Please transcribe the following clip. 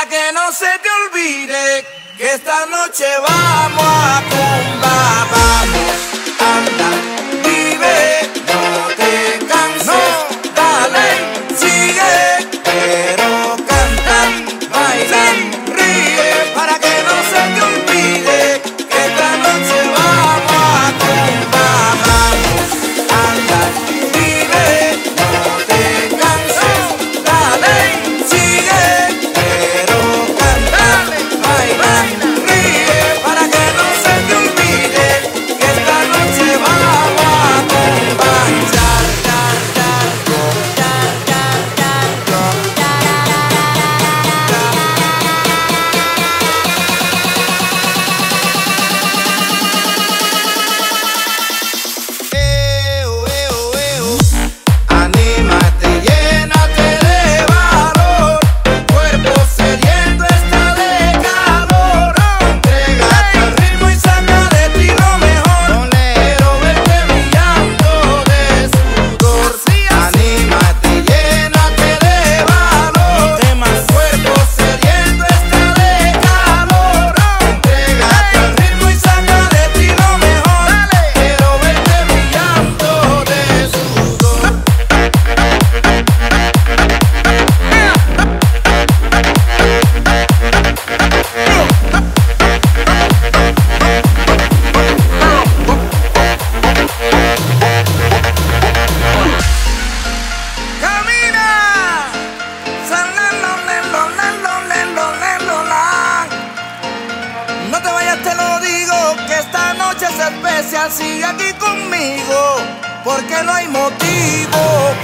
para que no se te olvide que esta noche vamos a Cumba. Vamos, anda, vive, no te canses, dale, sigue, pero canta, baila, ríe, para que no se te olvide que esta noche vamos a Cumba. Vamos, anda, vive, no te canses, dale, sigue, pero canta, baila, ríe, para que no se te olvide que esta noche vamos a Cumba. Anímate, llénate de valor, tu cuerpo sediento está de calor. Entrégate al ritmo y saca de ti lo mejor. Quiero verte brillando de sudor. Anímate, llénate de valor, tu cuerpo sediento está de calor. Entrégate al ritmo y saca de ti lo mejor. Quiero verte brillando de sudor. Camina, no te vayas, te lo digo, que esta noche es especial. Sigue aquí conmigo, porque no hay motivo